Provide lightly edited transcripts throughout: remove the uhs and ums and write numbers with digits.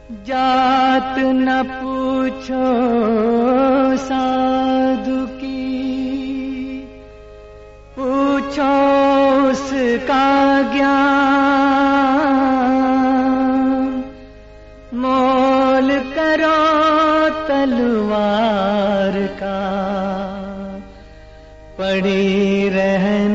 जात न पूछो साधु की, पूछो उसका ज्ञान। मोल करो तलवार का, पड़ी रहन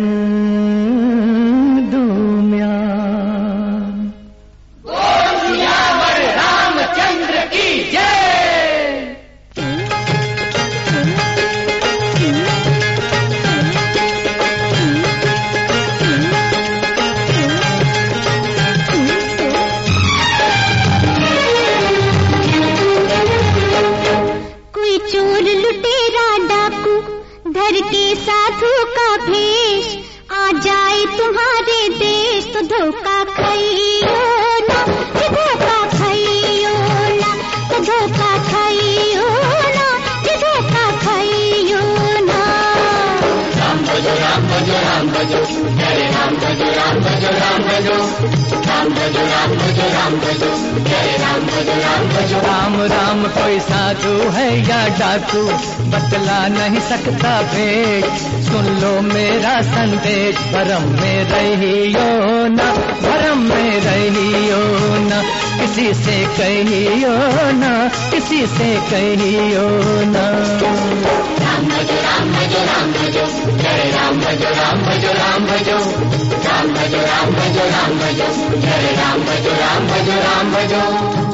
के साधु का भेष आ जाए तुम्हारे देश तो धोखा खाइयो ना, धोखा खाइयो ना, धोखा खाइयो ना, धोखा खाइयो ना। राम भजो राम भजो राम भजो, जय राम भजो राम भजो राम भजो, राम भजो राम भजो राम भजो, जय राम भजो राम भजो। राम राम कोई साधु है या डाकू, बतला नहीं सकता भेद। सुन लो मेरा संदेश, भरम में रहियो ना, भरम में रहियो ना, किसी से कहियो ना, किसी से कहियो ना। राम भजो राम भजो राम भजो, जय राम भजो राम भजो राम भजो, राम भजो राम भजो राम भजो, जय राम भजो राम भजो राम भजो।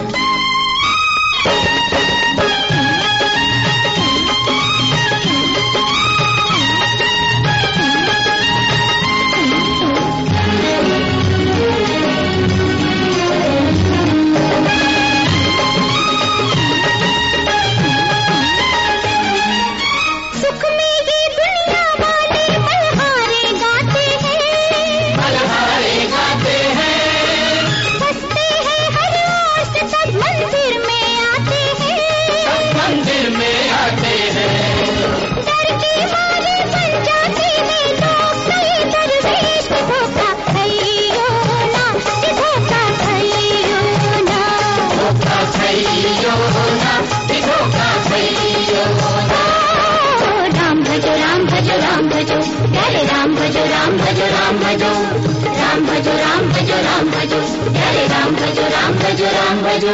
राम भजो राम भजो राम भजो, राम भजो राम भजो राम भजो, जय राम भजो राम भजो राम भजो।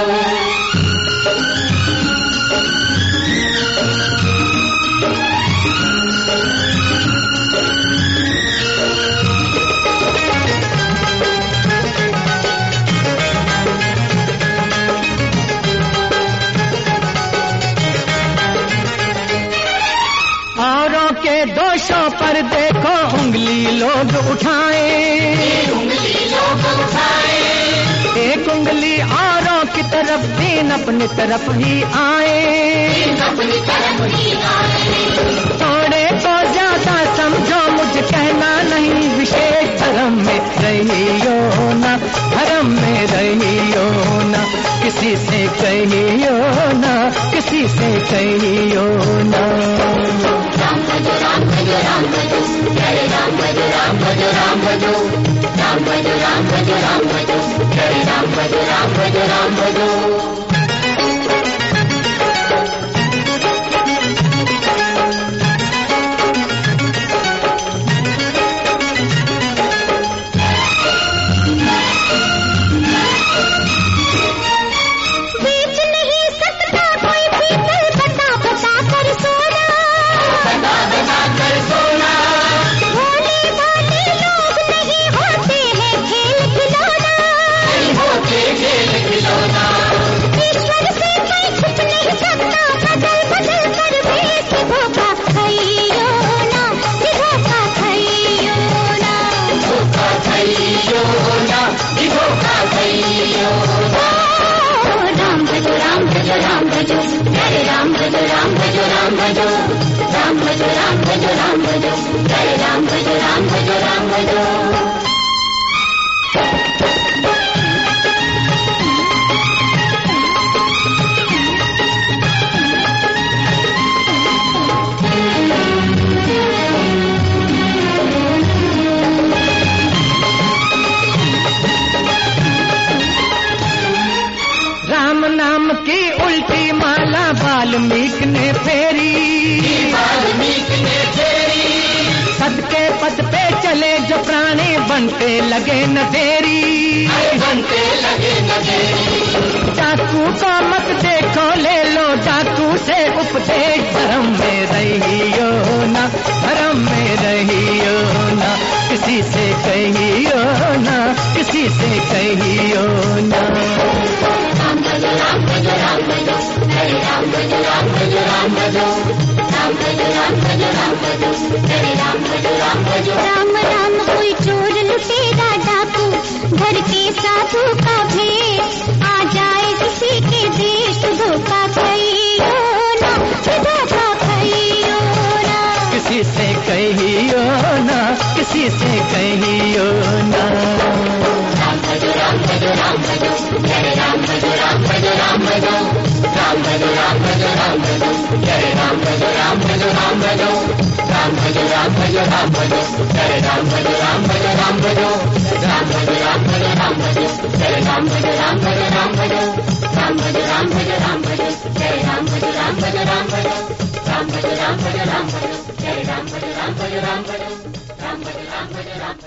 औरों के दोषों पर देखो उंगली लोग उठाए, उंगली लोग उठाए। एक उंगली औरों की तरफ, तीन अपनी तरफ ही आए, अपनी तरफ ही आए। थोड़े को ज्यादा समझो, मुझे कहना नहीं, विशेष धर्म में रहियो ना, धर्म में रहियो ना, किसी से कहियो ना, किसी से कहियो ना। राम भजो राम भजो राम भजो, जय राम भजो राम भजो राम भजो, राम भजो राम भजो राम भजो, जय राम भजो राम भजो राम भजो। राम की उल्टी माला वाल्मीकि ने फेरी, वाल्मीकि ने फेरी। सदके पद पे चले जो प्राणी बनते लगे न देरी, बनते लगे न देरी। डाकू को मत देखो ले लो डाकू से उपदेश, धर्म में रहियो ना, धर्म में रहियो ना, किसी से कहियो ना, किसी से कहियो ना। राम भजो राम भजो राम भजो, हरे राम भजो राम भजो राम भजो, राम भजो राम भजो राम भजो, हरे राम भजो राम भजो। राम राम कोई चोर लुटेरा डाकू घर के साधु का भेष, आ जाए किसी के देश धोखा खाइयो ना, धोखा खाइयो ना, किसी से कहियो ना, किसी से कहियो ना। राम भजो राम भजो राम भजो, हरे राम भजो राम भजो राम भजो, राम भजो राम भजो राम भजो, हरे राम भजो राम भजो राम भजो, राम भजो राम भजो राम भजो, हरे राम भजो राम भजो राम भजो, राम भजो राम भजो राम भजो, हरे राम भजो राम भजो राम भजो, राम भजो राम भजो राम भजो, हरे राम भजो राम भजो राम भजो, राम भजो राम भजो राम भजो, हरे राम भजो राम भजो राम भजो, राम भजो राम भजो राम भजो।